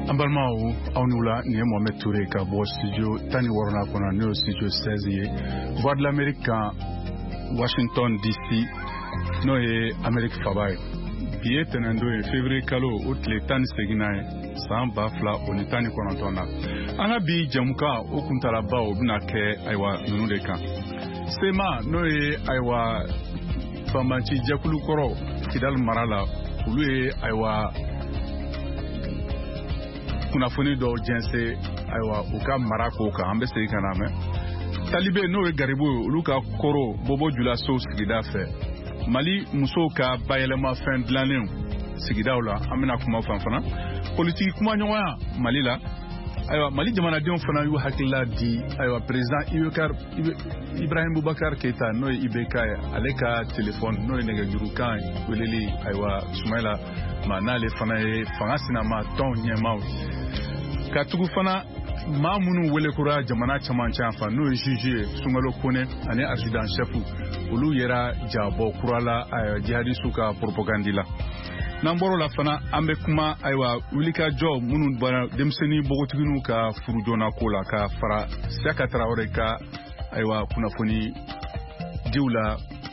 Ambalmao Aunula ni Mohamed Touré ka bo studio tani warona kona no studio 16 Voix de l'Amérique Washington DC no e Amerique Fabai biye tenendo e février kalo outle tani seginae samba fla onitani konantona ana bi jamuka okuntala ba obna ke aywa nunu de kan sema no e aywa famanchi jakulu koro kidal marala ulu e aywa kunafoni do jense aywa uka marako ka ambe se kana me talibe no e garibu uluka koro bobo jula so sigida fe Mali muso ka bayelema fin de l'année sigida wala amina kuma fanfana politique kuma nyoya Mali la aywa Mali jamana den fana yu hakilla di aywa president Ibrahim Boubacar Keita no ibeka aleka téléphone no nega jurukan weleli aywa Sumaila manale fana e fanga sinama ton nyemaw katugu fana mamunu wele kura jamana chaman chanfa no juge Sungalo Kone ane adjudant chef ulu yera jabo kurala jihadistu ka propagandila namboro la fana ambe kuma aywa ulika jo munu bana demseni bogotiginu ka furujona kola ka fara saka traore ka aywa kunafoni diula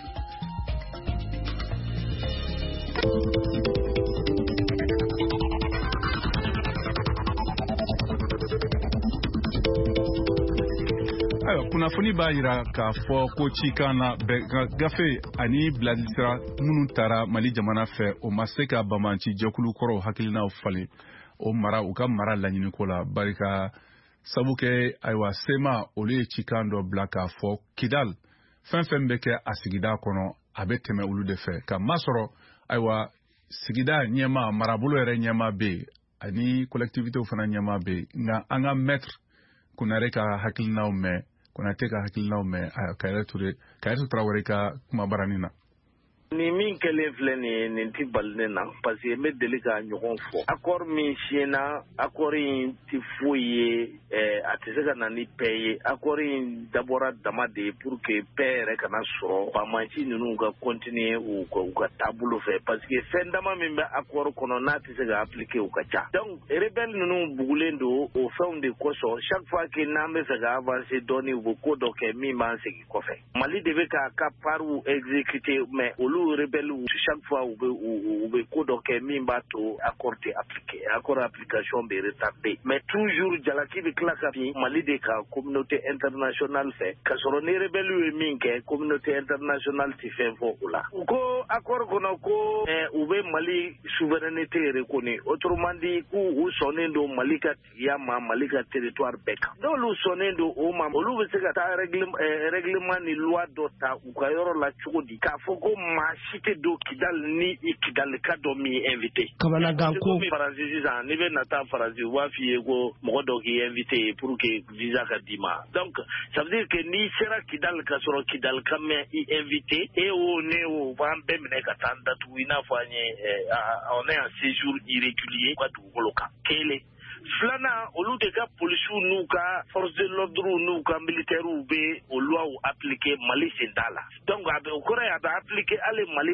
kunafoni ba yira ka fɔ ko cikana gafe ani biladisira minnu tara Mali jamana fɛ o ma se ka bamanci jɛkulu kɔrɔ hakilinaw falen o mara u ka mara laɲini ko la barika sabu kɛ aywa sema olu ye cikan dɔ bila k'a fɔ Kidal fɛn bɛ kɛ a sigida kɔnɔ a bɛ tɛmɛ olu de fɛ ka masɔrɔ aywa sigida ɲɛma marabolo yɛrɛ ɲɛma bɛ yen ani collectivitéw fana ɲɛma bɛ yen nka an ka maître kunare ka hakilinaw mɛn Konate ka hakilinaw mɛ Kayɛrɛtu Traoré ka kuma barani na ni min kelen filɛ nin ti balinen na parce que n bɛ deli ka ɲɔgɔn fɔ accord min siɲɛna accord in ti foyi ye a tɛ se ka na ni paix ye accord in dabɔra dama de pour que paix yɛrɛ kana sɔrɔ faamaci ninnu ka continuer u ka taabolo fɛ parce que fɛn dama min bɛ accord kɔnɔ n'a tɛ se ka appliquer u ka ca donc rebelle ninnu bugulen don o fɛnw de kosɔn chaque fois que n'an bɛ fɛ ka avancer dɔɔni u bɛ ko dɔ kɛ min b'an segin kɔfɛ Mali de bɛ k'a ka part exécuter mais olu rebelles chaque fois u bɛ ko dɔ kɛ min b'a to accord tɛ appliqué accord application bɛ retardé mais toujours jalaki bɛ tila ka bin Mali de ka communauté internationale fɛ ka sɔrɔ ni rebelles ye min kɛ communauté internationale tɛ fɛn fɔ o la u ko accord kɔnɔ ko u bɛ Mali souveraineté reconnu autrement dit k'u sɔnnen don Mali ka tigiya ma Mali ka territoire bɛɛ kan n'olu sɔnnen don o ma olu bɛ se ka taa règlement ni loi dɔ ta u ka yɔrɔ la cogo di k'a fɔ ko maa si tɛ don Kidal ni Kidal ka dɔ min invité kamanagan ko Faransi sisan ni bɛ na taa Faransi u b'a f'i ye ko mɔgɔ dɔ k'i invité pour que visa ka d'i ma donc ça veut dire que n'i sera Kidal ka sɔrɔ Kidal ka mɛn i invité e o ne o b'an bɛɛ minɛ ka taa an datugu i n'a fɔ an ye on est en séjour irrégulier ka dugukolo kan kelen filanan olu de ka polisiw n'u ka force de l'ordre n'u ka militaires bɛ o loi appliquer Mali sen t'a la donc a bɛ o kɔrɔ ye a bɛ appliquer hali Mali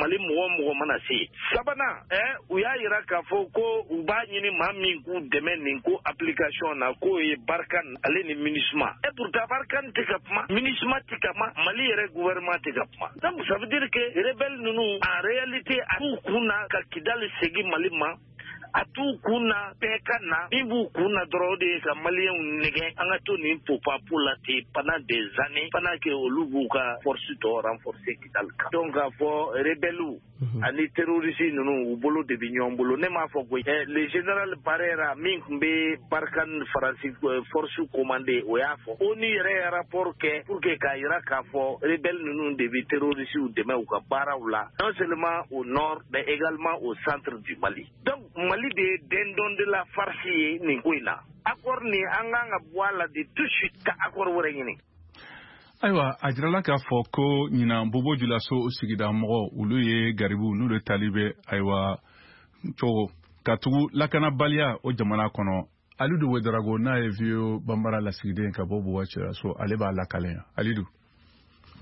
mɔgɔ mana se sabanan u y'a yira k'a fɔ ko u b'a ɲini maa min k'u dɛmɛ nin ko application na k'o ye Barkhane ale ni MINUSMA pourtant Barkhane tɛ ka kuma MINUSMA tɛ ka kuma Mali yɛrɛ gouvernement tɛ ka kuma donc ça veut dire que rebelle ninnu en réalité a t'u kun na ka Kidal segin Mali ma a t'u kun na bɛɛ ka na min b'u kun na dɔrɔn o de ye ka maliyɛnw nɛgɛ an ka to nin popapu la ten pendant des années pendant que olu b'u ka force tɔ renforcer Kidal kan donc k'a fɔ rebelles ani terroristes ninnu u bolo de bɛ ɲɔgɔn bolo ne m'a fɔ koyi le général Barrera min tun bɛ Barkhane Faransi force commandé o y'a fɔ ONU yɛrɛ ye rapport kɛ pour que k'a yira k'a fɔ rebelles ninnu de bɛ terroristes dɛmɛ u ka baaraw la non seulement au nord mais également au centre du Mali donc Mali de ye dendon de la farce ye nin ko in na accord ni an kan ka bɔ a la de tout de suite ka accord wɛrɛ ɲini ayiwa a jirala k'a fɔ ko ɲinan bobo julaso sigida mɔgɔ olu ye garibu n'olu ye talibe ayiwa cogo ka tugu lakanabaliya o jamana kɔnɔ Alidu Ouedraogo n'a ye vieux Bambara lasigiden ka bɔ Bobo Julaso ale b'a lakalen Alidu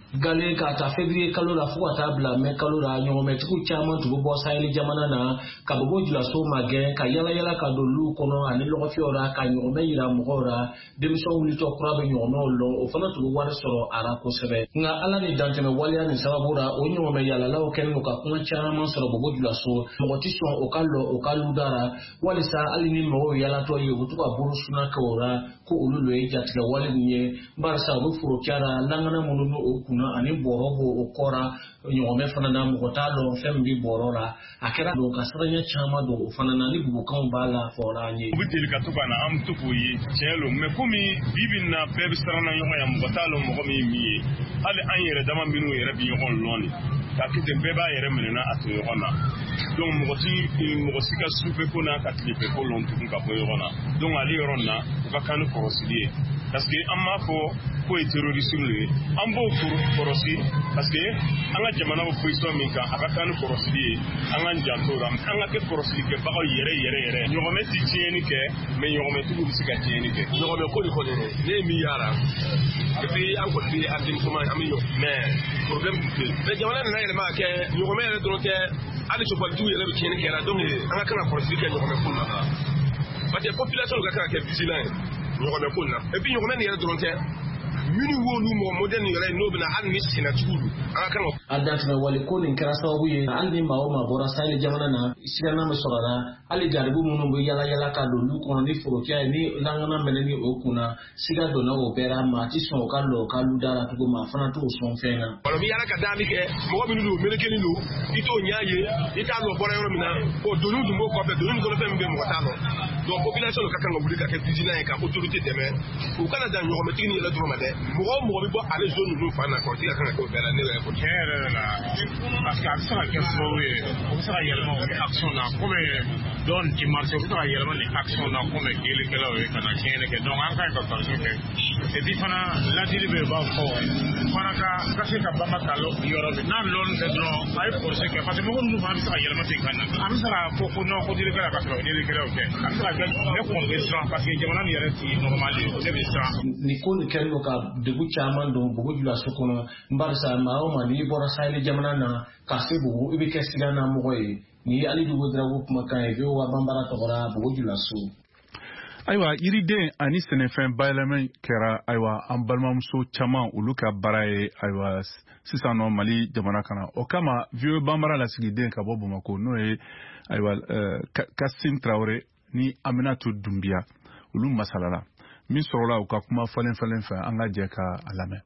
gale ka ta février kalo la fo ta bla me kalo la nyome tiku chama tu bo Sahel jamana na ka bo jula so magin ka yala ka do lu kono ani lo fiora ka nyome yira mugora demso wuli to kura be nyome lo o fana tu war soro ara ko sebe nga ala ni danteme walia ni sababura o nyome yala la o ken ka kuma chama soro bo jula so mo tison o kalu dara walisa ali ni mo yala to yi butu ka buru suna ka ora ko ululo e jatla wali ni barsa bu furo kyara langana munu o kuna ani borobo o kora nyome fana na mo talo fembi borora akera do kasranya chama do fana na ni bukan bala fora ni bitil ka to bana am to koyi chelo me komi bibin na bebe sarana yo ya mo talo mo komi mi ali an yere dama minu yere bi yon loni ka kite beba yere menena ato yona donc mo sika supe ko na ka tlipe ko lon tu ka po yona donc ali yorona ka kanu korosilie parce que amma ko e terrorisme le ambo korosi parce que anga jamana bo puiso min ka aka kanu korosilie anga njantora anga ke korosilie ke ba yere nyogome ti tieni ke me nyogome tu bu sika tieni ke nyogome ko ne mi yara depuis encore bi atin kuma ami yo mais problème mais jamana na yele ma ke nyogome ne do ke ali so baldu yele bi tieni ke ra donc anga kana korosilie ke nyogome ko na parce que population ga kana ke vigilant nyogome ko na et puis nyogome ne yele do ke mini wonu mo modern yele no bi na an mi sina tulu anga kana adatme wali ko nin kara sababu ye andi ma o ma bora Sahel jamana na sigana me sorara ali jaribu munu bo yala ka do lu ko ni foro kya ni langana meneni o kuna siga do na o bera ma ti son ka lo ka lu dara to ma fana to son fena wala bi yala ka dami ke mo bi lu meleke ni lu ito nyaaye ita lo bora yoro mina o do lu mo ko be do lu ko be mbe mo ta lo do population ka kan ngobuli ka ke bizina ka autorité deme o kana da nyogo metini la do ma de mo bi bo ale zone lu fana ko ti ka kan ko bera ne la ko kere la parce que ça que on sera également action na comme don qui marche on sera également les actions na comme gele que là kana kene que donc en cas de parce que et puis fana la dilibe ba ko fana ka se ka bamba kalo yoro na lon de do ay pour ce que parce que mo nous va sera également te kana am sera ko no ko dile que la ka dile que là ok am sera que le condition parce que jamana ni yare ti normal de ça ni ko ni kelo ka de bu chaman do bu jula sokono mbarsa ma o ma ni bora Sahel jamana na kasibu ibi kesiga na moye ni ali dugo drago kuma kan e wa bambara togora bu jula so aywa iride ani senefen baylamen kera aywa ambalmamso chama uluka baraye aywa sisano Mali jamana kana o kama vieux bambara la sigide ka bobo mako no e aywa Kassim Traoré ni Aminatou Doumbia ulu masalala min sorola ka kuma falen fa anga je ka alame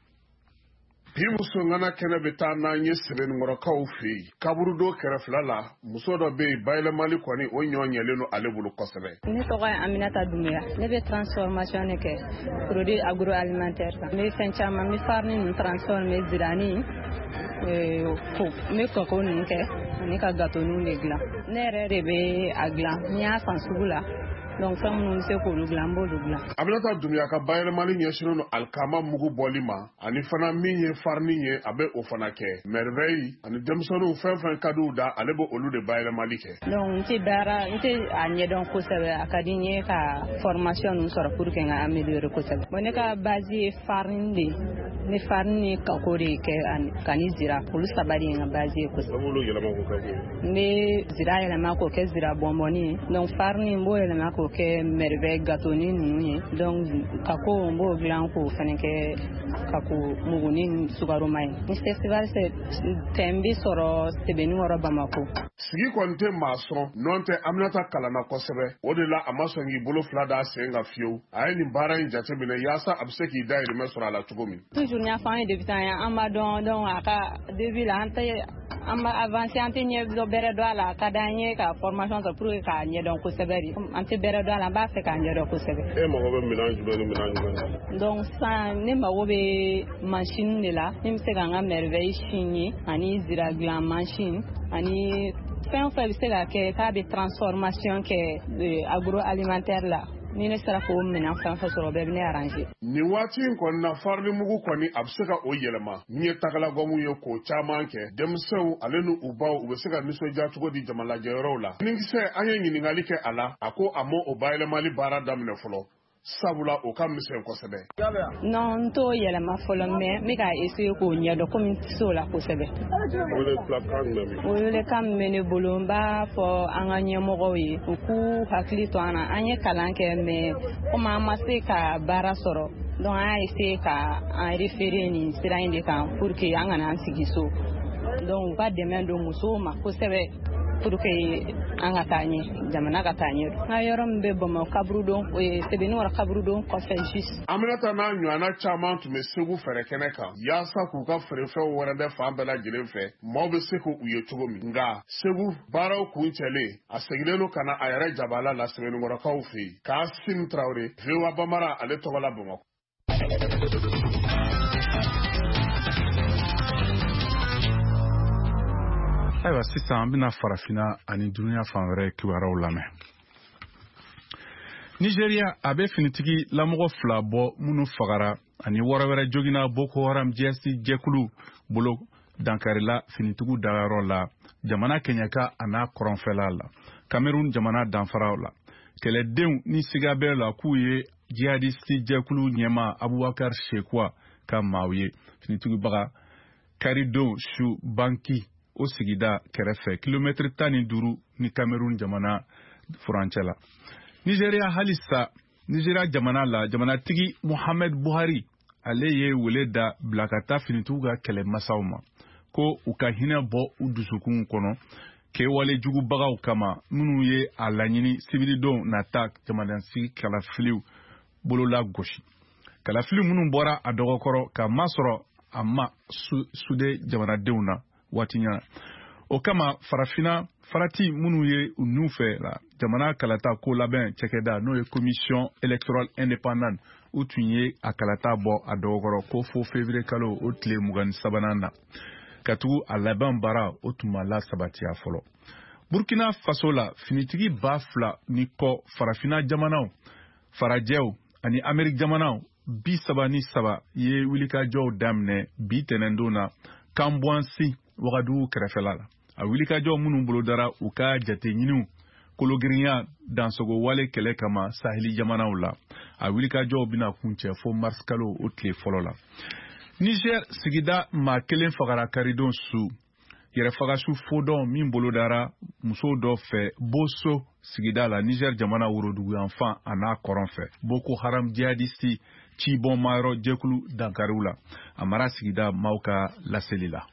bi muso ngana kene beta na nye sebe ngoro ka ofi kaburu do kere flala muso do be bayle mali kwani o nyonyele no alebulu kosebe ni to ga Aminata Doumbia ne be transformation ne ke produit agroalimentaire me fenchama mi farni ni transformer zirani ko me ko ni ke ni ka gato nu ne gla ne re be agla ni a sansugula donc fam nu se ko lu glambo lu gla Aminata Doumbia ka bayle mali nyesino no alkama mugu bolima ani fana minye farni ye abe o fana ke merveille ani demsonu fen kadu da alebo olu de bayle mali ke donc ti dara nte anye donc ko sebe akadinye ka formation nu soro pour que nga améliorer ko sebe mo ne ka base farni ne farni ka ko de ke an kanizira pour sabari nga base ko sebe ne zira yela mako ke zira bomboni donc farni mbo yela mako ke merveille gâteau ni donc kako mbo glan ko feneke kako muguni sugaro mai ni festival se tembi soro sebeni woro Bamako sigi konte mason nonte Aminata kalana kosebe odela amasongi bolo flada senga fio ay ni bara njate bine yasa abseki daire mesura la tugomi toujours nya fa débutant ya amba don aka début la ante amba avancer ante nye do bere do ala kadanye ka formation so pour ka nye don ko seberi ante bere do ala ba fe ka nye do ko sebe e mo be mélange donc ça ne ma wobe machine de la nim se ga merveille chini ani zira glan machine ani fin fait se ga ke ka be transformation ke agroalimentaire la ni ne sera ko mena fa fa so be ne arranger ni wati kon na farni mugu koni abseka o yelema ni takala gomu yo ko chama ke demsew alenu ubaw ubeseka miso jatugo di jamala jerola ni se anya ni ngali ke ala ako amo o bayle mali bara damne folo sabula o ka misɛn kosɛbɛ. Non to yɛlɛma fɔlɔ mais me ka essayer k'o ɲɛdɔn komi so la kosɛbɛ. Wele kan bɛ ne bolo n b'a fɔ an ka ɲɛmɔgɔw ye u k'u hakili to an na an ye kalan kɛ mais komi an ma se ka baara sɔrɔ donc an y'a essayer ka an référer nin sira in de kan pour que an kana an sigi so donc u ka dɛmɛ don musow ma kosɛbɛ pour que an ka taa ɲɛ jamana ka taa ɲɛ n ka yɔrɔ min bɛ Bamakɔ kaburudon Sebenikɔrɔ kaburudon kɔfɛ juste. Aminata n'a ɲɔgɔnna caman tun bɛ Segu fɛrɛ kɛnɛ kan yaasa k'u ka feerefɛnw wɛrɛ bɛ fan bɛɛ lajɛlen fɛ maaw bɛ se k'u ye cogo min nka Segu baaraw kun cɛlen a seginnen don ka na a yɛrɛ jabala la Sebenikɔrɔkaw fɛ yen Kasim Traoré VOA Bambara ale tɔgɔ la Bamakɔ. Ayiwa sisan an bɛna farafina ani dunuya fan wɛrɛ kibaruyaw lamɛn. Nigeria a bɛ finitigi lamɔgɔ 2 bɔ minnu fagara ani wɔɔrɔ wɛrɛ joginna Boko Haram jɛkulu bolo dankarila finitigiw dagayɔrɔ la jamana Kenyaka a n'a kɔrɔnfɛla la Cameroun jamana danfaraw la kɛlɛdenw ni siga bɛ la k'u ye jihadisti jɛkulu ɲɛma Abubakar Shekwa ka maaw ye finitigibaga Karidon Shu Banki o sigida kɛrɛfɛ kilomɛtiri 15 ni Cameroun jamana furancɛ la. Nigeria halisa Nigeria jamana la jamanatigi Muhammad Buhari ale ye wele da bila ka taa finitigiw ka kɛlɛmasaw ma ko u ka hinɛ bɔ u dusukun kɔnɔ kɛwale jugubagaw kama minnu ye a laɲini sibilidenw nata jamanasigi kalafiliw bolola gosi. Kalafili minnu bɔra a dɔgɔkɔrɔ ka masɔrɔ a ma sude jamanadenw na waati ɲana. O kama farafina farati minnu ye u nu fɛ la jamana kalata ko labɛn cɛkɛda n'o ye commission électorale indépendante u tun ye a kalata bɔ a dɔgɔkɔrɔ ko fo février kalo o tile 23 na ka tugu a labɛn baara o tun ma la sabatiya fɔlɔ. Burkina Faso la finitigi 2,000 ni kɔ farafina jamanaw farajɛw ani Amérique jamanaw 33 ye wulikajɔw daminɛ bi tɛnɛndon na Kambwansi Wagadugu kɛrɛfɛla la. A wulikajɔ minnu bolo dara u ka jate ɲiniw kologirinya dansogo wale kɛlɛ kama Saheli jamanaw la. A wulikajɔw bɛna kuncɛ fo mars kalo o tile fɔlɔ la. Niger sigida maa 1 fagara Karidon Su yɛrɛfagasu fodɔn min bolo dara muso dɔ fɛ Boso sigida la Niger jamana worodugu yanfan a n'a kɔrɔn fɛ Boko Haram jihadisti cibɔn mayɔrɔ jɛkulu dankariw la a mara sigida maaw ka laseli la.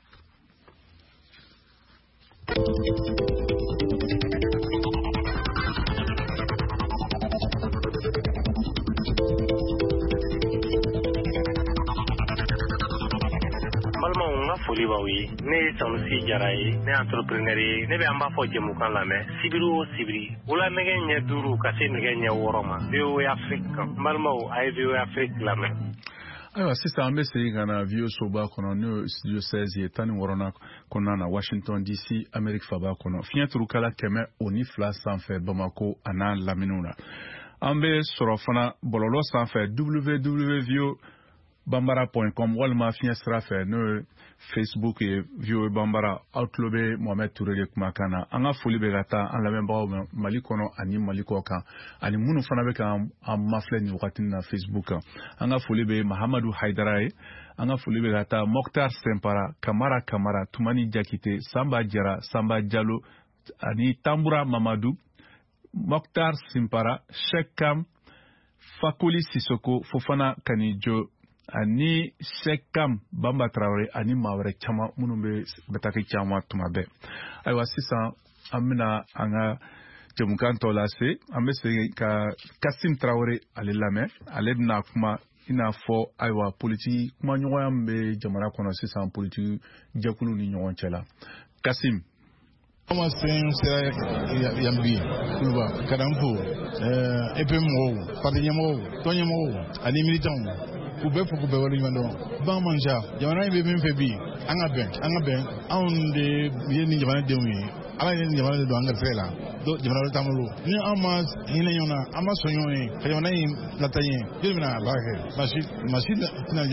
Foli b'aw ye ne ye Sanusi Jara ye ne entrepreneur ye ne bɛ an b'a fɔ jɛmukan lamɛn sibiri o sibiri wula nɛgɛ ɲɛ 5 ka se nɛgɛ ɲɛ 6 ma VOA Afrique kan balimaw a ye VOA Afrique lamɛn. Ayiwa sisan an bɛ segin ka na VOA soba kɔnɔ n'o ye studio 16 ye 16 kɔnɔna na Washington DC Amérique faba kɔnɔ fiɲɛ turukala 102 sanfɛ Bamako a n'a laminiw na an bɛ sɔrɔ fana bɔlɔlɔ sanfɛ www.bambara.com walima fiɲɛ sira fɛ n'o ye Facebook ye VOA Bambara aw tulo bɛ Mohamed Touré de kumakan na an ka foli bɛ ka taa an lamɛnbagaw ma Mali kɔnɔ ani Mali kɔ kan ani minnu fana bɛ ka an mafilɛ nin wagati na Facebook kan an ka foli bɛ Mahamadu Haidara ye an ka foli bɛ ka taa Mokhtar Sempara Kamara Tumani Jakite Samba Jara Samba Jalo ani Tambura Mamadou Mokhtar Simpara Shekam Fakoli Sisoko Fofana Kanijo ani Shekam Bamba Traoré ani maa wɛrɛ caman minnu bɛ bataki caman tuma bɛɛ. Ayiwa sisan an bɛna an ka jɛmukan tɔ lase an bɛ segin ka Kasim Traoré ale lamɛn ale bɛna kuma i n'a fɔ ayiwa politiki kumaɲɔgɔnya min bɛ jamana kɔnɔ sisan politiki jɛkulu ni ɲɔgɔn cɛ la. Kasim. Comment c'est Yambi, Kuluba, Kadampo, EPMO, Pardiamo, Tonyamo, Ali Militant, Koubé pour Koubé Walimando, Bamanja, Yamana Bim Febi, Angaben, on de Yeni Yaman Demi, Alain Yaman de Angafela, Yaman Tamolo, Ni Amas, Hinayona, Amasoyoni, Kayonai, Natayen, Yemina, Bahe, Machine,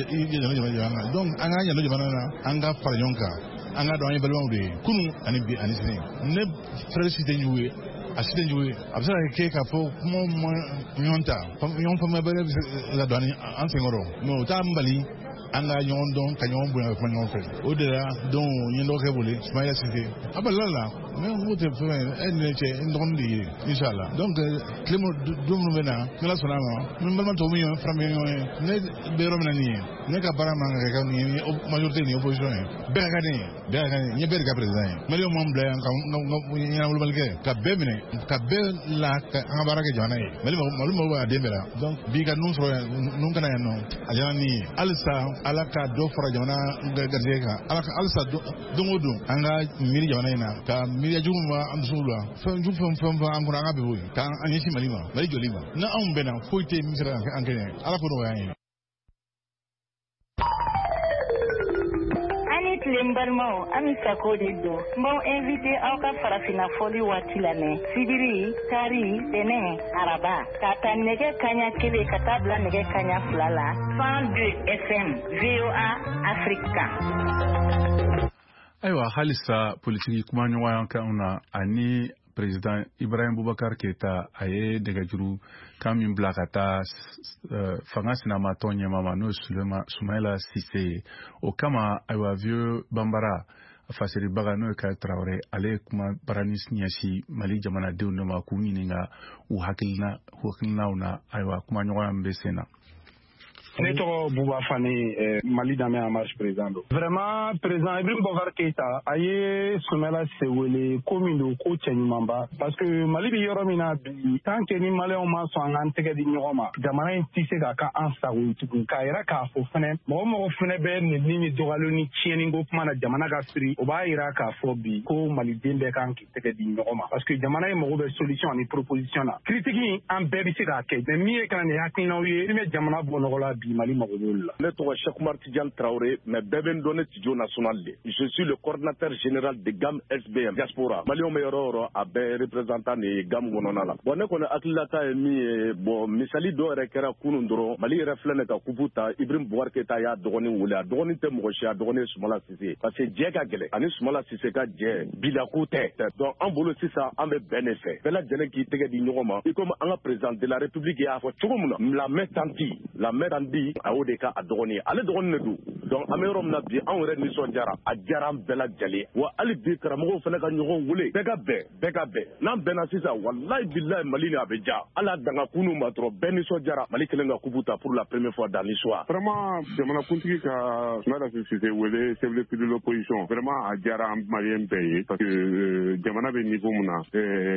donc Anga Yamana, Anga Parionka. Anga do an balon de kunu ani bi ani sene ne frère cité ñuwe accident joué absa ke ka fo mo nyonta yon fo mabere la doni en sengoro no tambali anga yon don kanyon bu fa nyon fe o de la don yin do ke bole smaya cité abalala mais on vote fe en che ndom di inshallah donc klemo dum no mena kala sonama min balma to mi from ne be ro mena ni ne ka bara manga ka ni majorité ni opposition be ka ni be ka président mais yo mom bla nga ina wul balke ka be mine ka be la ka bara ke jana yi mais malum ba de bela donc bi ka nun so nun kana no ajana ni alsa alaka do fara jamana garjeka alaka alsa dongodo anga miri jamana ina ka miri juma amsulwa fam an kuna ngabe boy ka anyeshi malima mari jolima na am bena foite misra ankene ala ko do yayi Lembalmo amisa kodido bon invité au ka farafina foli wati la ne sibiri kari bene araba kata nege kanya kele kata bla nege kanya flala 102 FM VOA Africa aywa halisa politiki kuma ɲɔgɔn kan una ani président Ibrahim Boubacar Keita aye daga juru kan min bila ka taa fanga sinamatɔ ɲɛmama n'o Sumaila Sise o kama aywa vieux Bambara fasiribaga n'o ye Kaya Traoré ale kuma barani ɲɛsi Mali jamanadenw de ma k'u ɲininka u hakilinaw na aywa kuma ɲɔgɔnya bɛ sen na. Ne tɔgɔ Buba Fani Mali Dame en marche président do. Vraiment président Ibrahim Boubacar Keita a ye Sumaila Sise wele ko min do ko cɛɲumanba parce que Mali bɛ yɔrɔ min na bi tant que ni maliyɛnw ma sɔn an k'an tɛgɛ di ɲɔgɔn ma jamana in tɛ se ka kɛ an sago ye tugun k'a yira k'a fɔ fɛnɛ mɔgɔ fɛnɛ bɛ nɛni ni dɔgɔyali ni tiɲɛni ko kuma na jamana ka siri o b'a yira k'a fɔ bi ko maliden bɛɛ kan k'i tɛgɛ di ɲɔgɔn ma parce que jamana in mago bɛ solution ani proposition na critique an bɛɛ bɛ se k'a kɛ mais min ye kana nin hakilinaw ye min bɛ jamana bɔ nɔgɔ la bi Mali mago b'olu la. Ne tɔgɔ Cheikh Oumar Tidiane Traoré mais bɛɛ bɛ n dɔn ne studio national de. Je suis le coordinateur général de GAM SBM diaspora. Maliyɛnw bɛ yɔrɔ o yɔrɔ a bɛɛ représentant de ye GAM kɔnɔna la. Bon ne kɔni hakililata ye min ye bon misali dɔ yɛrɛ kɛra kunun dɔrɔn Mali yɛrɛ filɛ ne ka kupu ta Ibrahim Boubacar Keita y'a dɔgɔnin wele a dɔgɔnin tɛ mɔgɔ si a dɔgɔnin ye Sumaila Sise parce que jɛ ka gɛlɛn ani Sumaila Sise ka jɛ bilako tɛ donc an bolo sisan an bɛ bɛn de fɛ bɛɛ lajɛlen k'i tɛgɛ di ɲɔgɔn ma i comme an ka président de la république y'a fɔ cogo min na la main tendue a y'o de ka a dɔgɔnin ale dɔgɔnin de don donc an bɛ yɔrɔ min na bi anw yɛrɛ nisɔndiyara a diyara an bɛɛ lajɛlen wa hali bi karamɔgɔw fana ka ɲɔgɔn wele bɛɛ ka bɛn n'an bɛnna sisan walayi bilayi Mali ni a bɛ ja hali a danga kunu ma dɔrɔn bɛɛ nisɔndiyara Mali kelen ka kubu ta pour la première fois dans l'histoire. Vraiment jamanakuntigi ka Sumaila Sise wele chef de file de l'opposition vraiment a diyara an maliyɛn bɛɛ ye parce que jamana bɛ niveau min na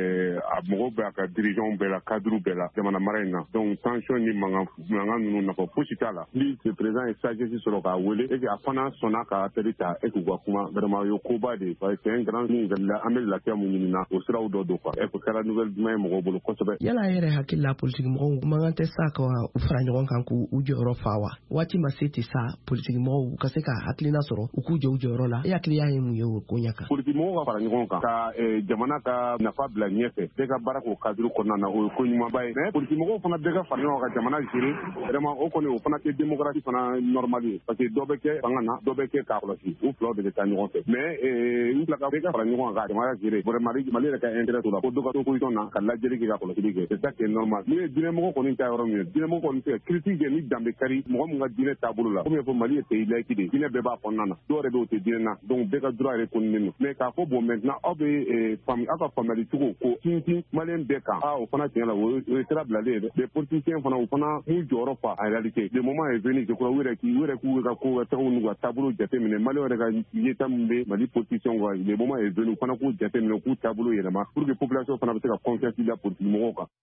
a mɔgɔw bɛ a ka dirigeants bɛɛ la cadre bɛɛ la jamana mara in na donc tension ni mankan ninnu nafa fosi t'a la ni ce président ye sagesse sɔrɔ k'a wele et a fana sɔnna ka appel ta et k'u ka kuma vraiment o ye koba de parce que c'est un grand nouvelle an bɛ lafiya mun ɲini na o siraw dɔ don quoi et que kɛra nouvelle duman ye mɔgɔw bolo kosɛbɛ. Yala a yɛrɛ hakili la politique mɔgɔw mankan tɛ sa ka u fara ɲɔgɔn kan k'u jɔyɔrɔ fa wa waati ma se tɛ sa politique mɔgɔw ka se ka hakilina sɔrɔ u k'u jɔ u jɔyɔrɔ la e hakili y'a ye mun ye o ko ɲɛ kan. Politique mɔgɔw ka fara ɲɔgɔn kan ka jamana ka nafa bila ɲɛfɛ bɛɛ ka baara k'o cadre kɔnɔna na o ye ko ɲumanba ye mais politique mɔgɔw fana bɛɛ ka fara ɲɔgɔn kan ka jamana gérer vraiment o kɔni o fana tɛ démocratie fana normal ye parce que dɔ bɛ kɛ fanga na dɔ bɛ kɛ k'a kɔlɔsi u filaw de bɛ taa ɲɔgɔn fɛ mais n fila ka bɛɛ ka fara ɲɔgɔn kan ka jamana gérer vraiment Mali yɛrɛ ka intérêt t'o la ko dɔ ka to position na ka lajɛli kɛ ka kɔlɔsili kɛ c'est ça qui est normal ni ye diinɛmɔgɔ kɔni ta yɔrɔ min ye diinɛmɔgɔ kɔni tɛ critique kɛ ni danbe kari mɔgɔ min ka diinɛ taabolo la comme fɔ Mali ye pays laïque de diinɛ bɛɛ b'a kɔnɔna na dɔw yɛrɛ bɛ o tɛ diinɛ na donc bɛɛ ka droit yɛrɛ kɔninen don mais k'a fɔ bon maintenant aw bɛ aw ka faamuyali cogo ko sinsin maliyɛn bɛɛ kan o fana tiɲɛ la o ye sira bilalen ye dɛ les politiciens fana o fana m'u jɔyɔrɔ fa en réalité le moment est venu je crois u yɛrɛ k'u ka ko ka tɛgɛw n'u ka taabolo jateminɛ maliyɛnw yɛrɛ ka yeta min bɛ Mali politiciens kan le moment est venu u fana k'u jateminɛ k'u taabolo yɛlɛma pour que population fana bɛ se ka confiance da politique mɔgɔw kan.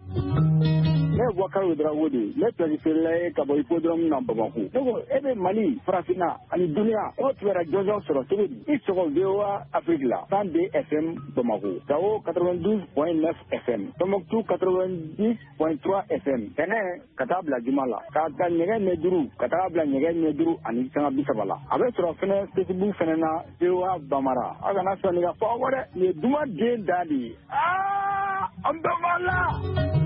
Ne ye Boubacar Ouedraogo de ne planifiela ye ka bɔ hippodrome na Bamako ne ko e bɛ Mali farafinna ani duniya o tun bɛ jɔnjɔn sɔrɔ cogo di i sɔgɔ VOA Afrique la 102 FM Bamako Gao 92.9 FM Tombouctou 90.3 FM Tɛnɛ ka taa bila Juma la ka ta ɲɛgɛn ɲɛ duuru ka taa bila ɲɛgɛn ɲɛ duuru ani sanga 30 la a bɛ sɔrɔ fɛnɛ Facebook fɛnɛ na VOA Bamara a kana sɔnni ka fɔ aw wɛrɛ nin ye Duma den da de ye an bɛ la.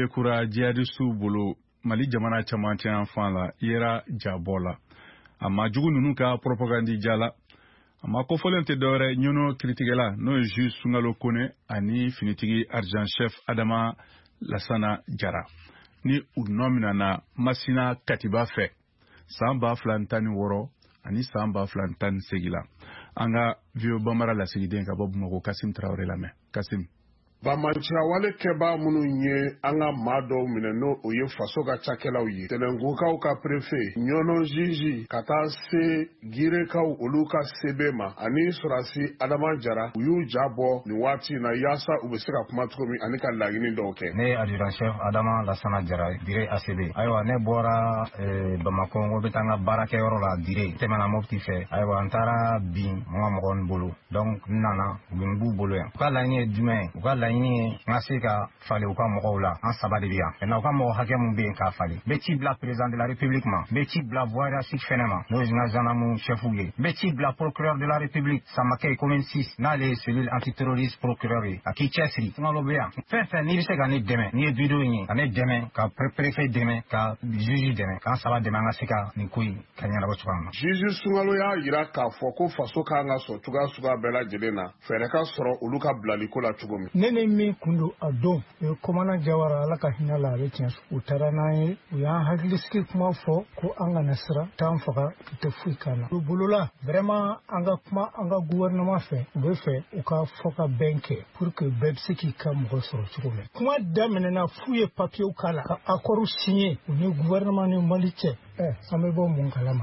Sekura jihadistu bolo Mali jamana caman cɛ fan la yera jabɔ la a ma jugu ninnu ka propagande jala a ma kofɔlen tɛ dɔwɛrɛ ɲɔnɔ kiritigɛla n'o ye juge Sunkalo Kone ani finitigi adjudant chef Adama Lasana Jara ni u nɔ minana Masina Katiba fɛ san 2016 ani san 2018 la an ka vieux Bambara lasigiden ka bɔ Bamakɔ Kasim Traoré lamɛn Kasim. Bamanciya wale kɛba minnu ye an ka maa dɔw minɛ n'o o ye faso ka cakɛlaw ye tɛnɛngukaw ka prefe ɲɔnɔ jiji ka taa se girekaw olu ka sebe ma ani surasi Adama Jara u y'u ja bɔ nin waati na yaasa u bɛ se ka kuma cogo min ani ka laɲini dɔw kɛ. Ne adjudant chef Adama Lasana Jara dire ACB ayiwa ne bɔra Bamako n ko bɛ taa n ka baarakɛyɔrɔ la dire tɛmɛna Mopti fɛ ayiwa n taara bin n ka mɔgɔ bolo donc n nana u bɛ n b'u bolo yan u ka laɲini ye jumɛn u ka laɲini ye n ka se ka falen u ka mɔgɔw la an saba de bɛ yan maintenant u ka mɔgɔ hakɛ mun bɛ yen k'a falen n bɛ ci bila président de la république ma n bɛ ci bila voie hiérarchique fɛnɛ ma n'o ye n ka gendarme chefw ye n bɛ ci bila procureur de la république Samakɛ commune 6 n'ale ye cellule antiterroriste procureur ye a k'i cɛsiri Sunkalo bɛ yan fɛn fɛn n'i bɛ se ka ne dɛmɛ n'i ye vidéo in ye ka ne dɛmɛ ka préfet dɛmɛ ka juge dɛmɛ k'an saba dɛmɛ an ka se ka nin ko in ka ɲɛnabɔ cogoya min na. Juge Sunkalo y'a jira k'a fɔ ko faso kan ka sɔn cogoya suguya bɛɛ lajɛlen na fɛɛrɛ ka sɔrɔ olu ka bilaliko la cogo min. Ne ni min kun don a don Komana Jawara Ala ka hinɛ la a bɛ tiɲɛ u taara n'an ye u y'an hakilisigi kuma fɔ ko an kana siran t'an faga u tɛ foyi k'an na. U bolola vraiment an ka kuma an ka gouvernement fɛ u bɛ fɛ u ka fɔ ka bɛn kɛ pour que bɛɛ bɛ se k'i ka mɔgɔ sɔrɔ cogo min. Kuma daminɛna f'u ye papier k'a la ka accord signé u ni gouvernement ni Mali cɛ. An bɛ bɔ mun kalama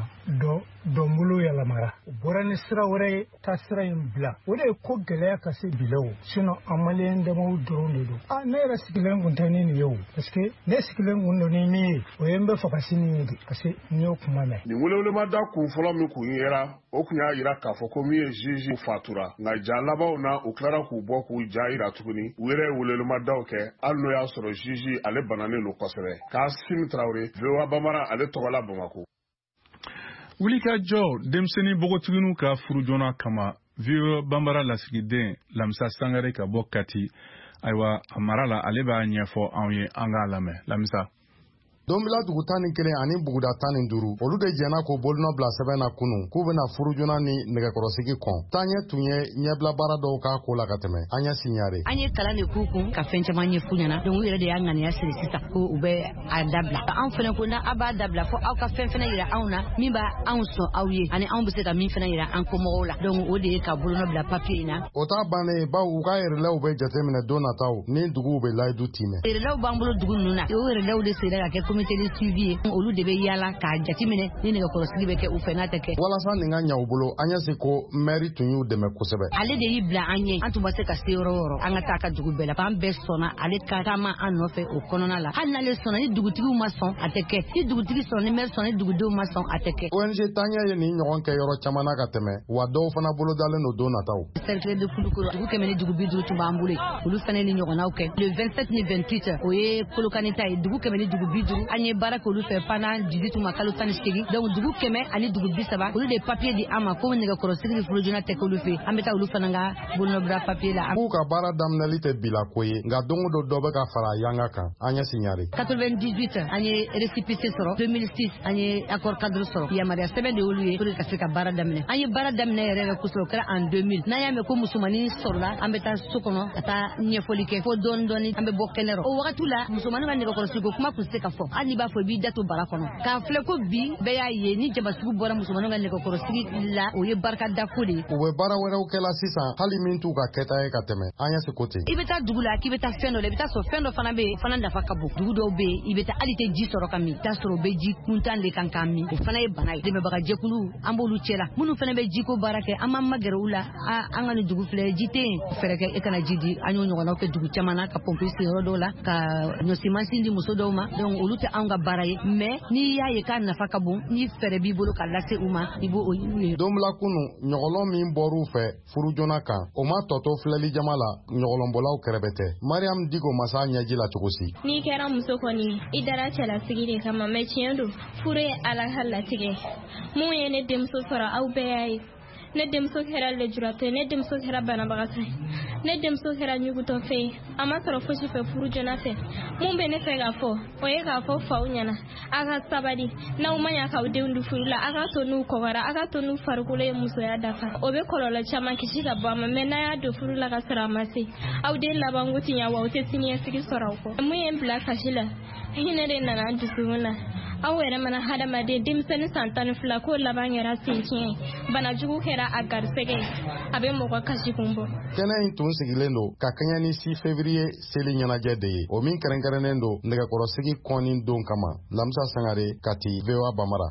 dɔn bolo yɛlɛmara u bɔra ni sira wɛrɛ ye taa sira in bila o de ye ko gɛlɛya ka se bi la o sinon an maliyɛn damaw dɔrɔn de don ne yɛrɛ sigilen kun tɛ ni nin ye o parce que ne sigilen kun don ni min ye o ye n bɛ fɛ ka sini ye de parce que n y'o kuma mɛn. Nin welewelemada kun fɔlɔ min kun yera o kun y'a jira k'a fɔ ko min ye juge fatura nka ja labanw na u tilara k'u bɔ k'u ja jira tuguni u yɛrɛ ye welewelemadaw kɛ hali n'o y'a sɔrɔ juge ale bananen don kosɛbɛ Kasim Traoré VOA Bambara ale tɔgɔla Bamakɔ. Wulikajɔ denmisɛnnin bogotigininw ka furu joona kama VOA Bambara lasigiden Lamisa Sangare ka bɔ Kati ayiwa a mara la ale b'a ɲɛfɔ anw ye an k'a lamɛn Lamisa. Donbila dugu 11 ani buguda 15 olu de jɛna ko bolonɔ bila sɛbɛn na kunu k'u bɛna furujona ni nɛgɛkɔrɔsigi kɔn taɲɛ tun ye ɲɛbila baara dɔw k'a ko la ka tɛmɛ an ɲɛ signare an ye kalan de k'u kun ka fɛn caman ɲɛ fu ɲɛna donc u yɛrɛ de y'a ŋaniya siri sisan ko u bɛ a dabila an fɛnɛ ko na a b'a dabila fo aw ka fɛn fɛnɛ yira anw na min b'a anw sɔn aw ye ani anw bɛ se ka min fɛnɛ yira an kɔmɔgɔw la donc o de ye ka bolonɔ bila papier in na o t'a bannen baw u ka yɛrɛlaw bɛ jateminɛ don nataw ni duguw bɛ layidu timɛ yɛrɛlaw b'an bolo dugu ninnu na o yɛrɛlaw de sera ka kɛ comité de suivi olu de bɛ yala k'a jateminɛ ni nɛgɛkɔrɔsigi bɛ kɛ u fɛ n'a tɛ kɛ walasa nin ka ɲa u bolo an ɲɛ se ko maire tun y'u dɛmɛ kosɛbɛ ale de y'i bila an ɲɛ an tun ma se ka se yɔrɔ yɔrɔ an ka taa ka dugu bɛɛ la an bɛɛ sɔnna ale ka taama an nɔfɛ o kɔnɔna la hali n'ale sɔnna ni dugutigiw ma sɔn a tɛ kɛ ni dugutigi sɔnna ni maire sɔnna ni dugudenw ma sɔn a tɛ kɛ ONG taɲɛ ye nin ɲɔgɔn kɛ yɔrɔ caman na ka tɛmɛ wa dɔw fana bolo dalen don don nataw cercle de Kulukoro dugu 100 ni dugu 50 tun b'an bolo olu fana ni ɲɔgɔnnaw kɛ le 27 ni 28 o ye Kolokani ta ye dugu 100 ni dugu 50 an ye baara k'olu fɛ pendant 18 mois kalo 18 donc dugu 100 ani dugu 30 olu de papier di an ma ko nɛgɛkɔrɔsigi ni furujona tɛ k'olu fɛ an bɛ taa olu fana ka bolonɔbila papier la k'u ka baara daminɛli tɛ bila ko ye nka don o don dɔ bɛ ka fara yanga kan an ɲɛ signare 98 an ye récépissé sɔrɔ 2006 an ye accord cadre sɔrɔ yamaruya sɛbɛn de y'olu ye pour que ka se ka baara daminɛ an ye baara daminɛ yɛrɛ kosɛbɛ o kɛra en 2000 n'an y'a mɛn ko musomanin sɔrɔla an bɛ taa so kɔnɔ ka taa ɲɛfɔli kɛ fo dɔɔni dɔɔni an bɛ bɔ kɛnɛ o wagati la musomanin ka nɛgɛkɔrɔsigi ko kuma tun tɛ se ka fɔ hali n'i b'a fɔ i b'i da to bara kɔnɔ k'a filɛ ko bi bɛɛ y'a ye ni jabasugu bɔra musomaninw ka nɛgɛkɔrɔsigi la o ye barikada ko de ye u bɛ baara wɛrɛw kɛla sisan hali min t'u ka kɛta ye ka tɛmɛ an ɲɛ se ko ten i bɛ taa dugu la k'i bɛ taa fɛn dɔ la i bɛ taa sɔrɔ fɛn dɔ fana bɛ yen fana nafa ka bon dugu dɔw bɛ yen i bɛ taa hali tɛ ji sɔrɔ ka min i bɛ taa sɔrɔ u bɛ ji kuntan de kan k'a min o fana ye bana ye dɛmɛbagajɛkulu an b'olu cɛ la minnu fana bɛ jiko baara kɛ an b'an magɛrɛ u la an ka nin dugu filɛ ji tɛ yen fɛɛrɛ kɛ e kana ji di an y'o ɲɔgɔnnaw kɛ dugu caman na ka pompe sen yɔrɔ dɔw la ka ɲɔsimansin di muso dɔw ma donc olu tɛ anw ka baara ye mais n'i y'a ye k'a nafa ka bon ni fɛɛrɛ b'i bolo ka lase u ma i b'o ɲini u ye. Donbila kunu ɲɔgɔlɔn min bɔr'u fɛ furujona kan o ma tɔtɔ filɛli jama la ɲɔgɔlɔnbɔlaw kɛrɛbɛ tɛ Mariam Digo masa ɲɛji la cogo si. N'i kɛra muso kɔni i dara cɛlasigi de kama mais tiɲɛ don furu ye Ala ka latigɛ mun ye ne denmuso sɔrɔ aw bɛɛ y'a ye ne demso kɛra lejuratɔ ne demso kɛra banabagatɔ ne demso kɛra ɲugutɔ fɛ a ma sɔrɔ fosi fɛ furu joona fɛ mun bɛ ne fɛ k'a fɔ o ye k'a fɔ faw ɲɛna a ka sabali n'aw ma ɲa k'aw denw di furu la a ka to n'u kɔgɔra a ka to n'u farikolo ye musoya dafa o bɛ kɔlɔlɔ caman kisi ka bɔ a ma mɛ n'a y'a don furu la ka sɔrɔ a ma se aw den labanko ti ɲa wa aw tɛ siniɲɛsigi sɔrɔ aw kɔ mun ye n bila kasi la hinɛ de nana n dusukun na aw yɛrɛ mana hadamaden denmisɛnnin san 12 k'o laban kɛra sen tiɲɛ banajugu kɛra a garisɛgɛ a bɛ mɔgɔ kasi kun bɔ. kɛnɛ in tun sigilen don ka kɛɲɛ ni 6 février seli ɲɛnajɛ de ye o min kɛrɛnkɛrɛnnen don nɛgɛkɔrɔsigi kɔni don kama Lamsa Sangare Kati VOA Bamara.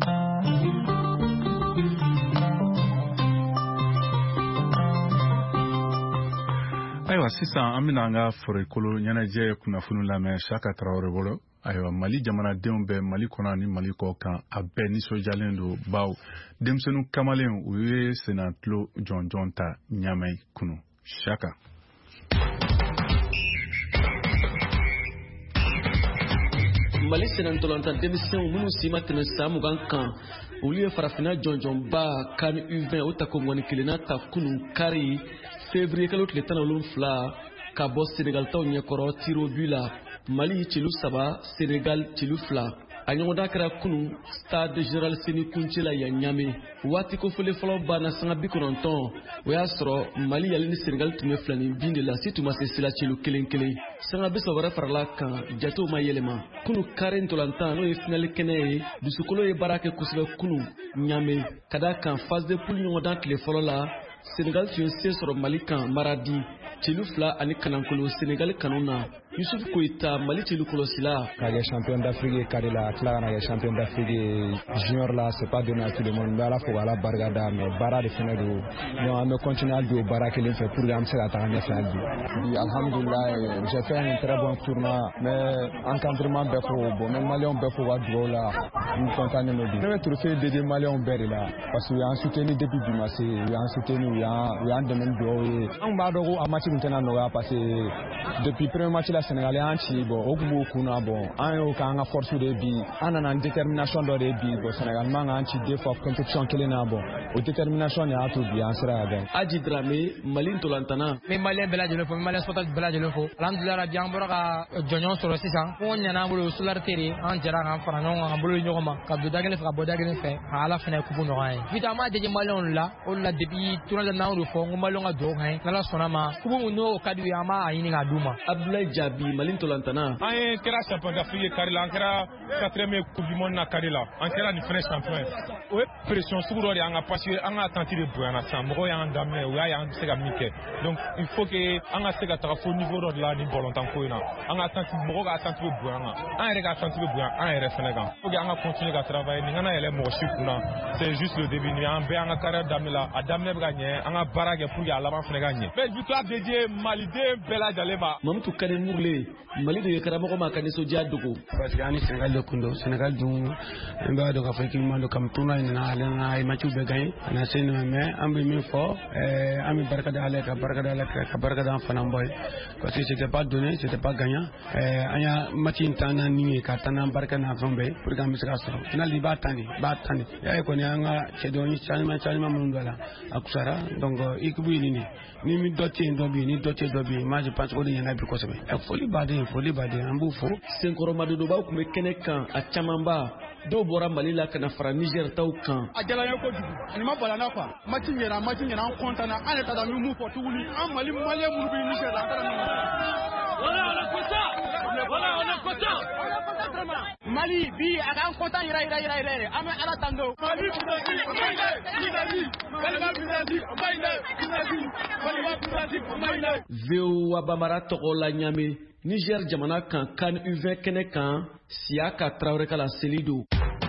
Ayiwa sisan an bɛna an ka forikolo ɲɛnajɛ kunnafoni lamɛn Saka Tarawele bolo. Ayiwa Mali jamanadenw bɛ Mali kɔnɔ ni Mali kɔ kan a bɛɛ nisɔndiyalen don baw denmisɛnninw kamalen u ye senatilo jɔnjɔn ta Ɲamɛ kunu. Saka. Mali senatolanta denmisɛnw minnu si ma tɛmɛ san 20 kan olu ye farafina jɔnjɔnba kan U20 o ta ko ŋɔni kelenna ta kunun kari février kalo tile 17 ka bɔ Sénégaltaw ɲɛkɔrɔ tiro bu la Mali cilu 3 Sénégal cilu 2 a ɲɔgɔnda kɛra kunun stade général Seni Kunce la yan Ɲame waati kofɔlen fɔlɔ banna sanga 90 o y'a sɔrɔ Mali yali ni Sénégal tun bɛ filani bin de la si tun ma se sila cilu kelen kelen sanga 30 wɛrɛ farala kan jatew ma yɛlɛma kunun kare ntolantan n'o ye finali kɛnɛ ye dusukolo ye baara kɛ kosɛbɛ kunun Ɲame ka da kan phase de poule ɲɔgɔndan tile fɔlɔ la Sénégal tun ye se sɔrɔ Mali kan Maradi cilu 2 ani Kanankolo Sénégal kanu na Youssouf Koita Mali cilu kɔlɔsila ka kɛ champion d'Afrique kari la tila kana kɛ champion d'Afrique junior la c'est pas donné à tout le monde mais ala fo ala barika da mais baara de fɛnɛ don donc an bɛ continuer à don baara kelen fɛ pour que an bɛ se ka taga ɲɛfɛ hali bi alhamdulillah j'ai fait un très bon tournoi mais encadrement bɛɛ fo bon mais maliyɛnw bɛɛ fo ka dugawu la n content ne bi ne bɛ trophée dédié maliyɛnw bɛɛ de la parce que u y'an soutenu depuis bi ma se u y'an soutenu u y'an dɛmɛ ni dugawu ye an b'a dɔn ko a match tun tɛna nɔgɔya parce que depuis premier match la Sénégal y'an ci bon o tun b'o kunna bon an y'o k'an ka force de bi an nana détermination dɔ de bi bon Sénégal man k'an ci deux fois compétition kelen na bon o détermination de y'a to bi an sera ka gagner. Aji Dramé Mali ntolantana. n bɛ maliyɛn bɛɛ lajɛlen fo n bɛ maliyɛn supporters bɛɛ lajɛlen fo alhamdulilah rabi an bɔra ka jɔnjɔn sɔrɔ sisan ko ɲɛna an bolo solidarité de an jɛra k'an fara ɲɔgɔn kan an bolo di ɲɔgɔn ma ka don da kelen fɛ ka bɔ da kelen fɛ ka ala fɛnɛ kupu nɔgɔya ye vite an b'a deje maliyɛnw la o de la depuis tournoi n'an y'o de fɔ n ko maliyɛnw ka dugawu kan ye n'ala sɔnna ma kupu min n'o ka d'u ye an b'a ɲini k'a d'u ma. Abdoulaye Jabi Mali ntolantana. an ye kɛra champion d'Afrique kari la an kɛra 4e coupe du monde na kari la an kɛra nin fɛnɛ champion o ye pression sugu dɔ de an ka parce que an ka attente de bonyana sisan mɔgɔw y'an daminɛ u y'a ye an bɛ se ka min kɛ donc il faut que an ka se ka taga fo niveau dɔ de la nin ballontan ko in na an ka attente mɔgɔw ka attente bɛ bonya kan an yɛrɛ ka attente bɛ bonya an yɛrɛ fɛnɛ kan faut que an ka continuer ka travailler nin kana yɛlɛ mɔgɔ si kunna c'est juste le début ni an bɛɛ an ka carrière daminɛ la a daminɛ bɛ ka ɲɛ an ka baara kɛ pour que a laban fɛnɛ ka ɲɛ mais victoire dédiée maliden bɛɛ lajɛlen ma. Mamutu Kane Murle Mali de ye karamɔgɔ ma ka nisɔndiya dogo. parce que an ni Sénégal de kun don Sénégal dun an b'a dɔn k'a fɔ équipe man don comme tournoi in nana ale nana a ye match bɛɛ gagné a na se nin ma mais an bɛ min fɔ an bɛ barika da ale ka barika da ale ka barika da an fana bɔ ye parce que c'était pas donné c'était pas gagnant an y'a match in taa n'an ni ye ka taa n'an barika n'an fɛnw bɛɛ pour que an bɛ se ka sɔrɔ final i b'a tan de i b'a tan de y'a ye kɔni an ka cɛ dɔn caman minnu don a la a kusara donc équipe ye nin de ni min dɔ tɛ yen dɔ bɛ yen ni dɔ tɛ dɔ bɛ yen moi je pense que o de ɲɛna bi kosɛbɛ foli baden an b'u fo. Senkɔrɔ Madodobaw tun bɛ kɛnɛ kan a camanba dɔw bɔra Mali la ka na fara Niger taw kan. A diyara n ye kojugu nin ma bala na quoi match ɲɛna an content na an yɛrɛ t'a dɔn an bɛ mun fɔ tuguni an Mali maliyɛn minnu bɛ Niger la an taara ɲɔgɔn voilà on est content Mali bi a k'an content yɛrɛ an bɛ Ala tando Mali VOA Bamara tɔgɔ la Ɲame Niger jamana kan CAN U20 kɛnɛ kan Siaka Traoré ka la seli don.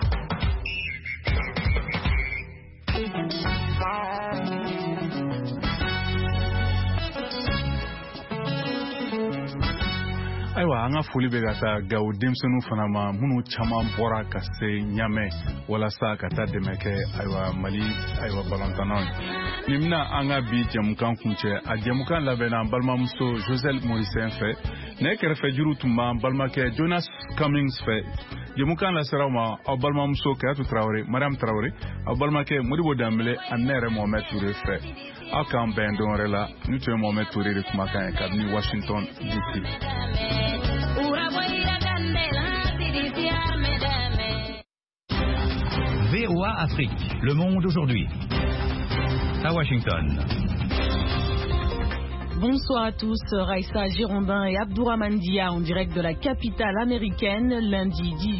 Ayiwa an ka foli bɛ ka taa Gawo denmisɛnninw fana ma minnu caman bɔra ka se Ɲamɛ walasa ka taa dɛmɛ kɛ ayiwa Mali ayiwa balontannaw nin bɛna an ka bi jɛmukan kuncɛ a jɛmukan labɛnna an balimamuso Joselle Morisen fɛ ne kɛrɛfɛ juru tun b'an balimakɛ Jonas Cummings fɛ Jemukan la sera ma aw balimamuso Kayatu Traoré Mariam Traoré aw balimakɛ Modibo Dembélé ani ne yɛrɛ Mohamed Touré fɛ aw k'an bɛn don wɛrɛ la ni tun ye Mohamed Touré de kumakan ye kabini Washington DC. VOA Afrique, le monde aujourd'hui. À Washington. Bonsoir à tous, Raïssa Girondin et Abdourahmane Dia en direct de la capitale américaine, lundi 18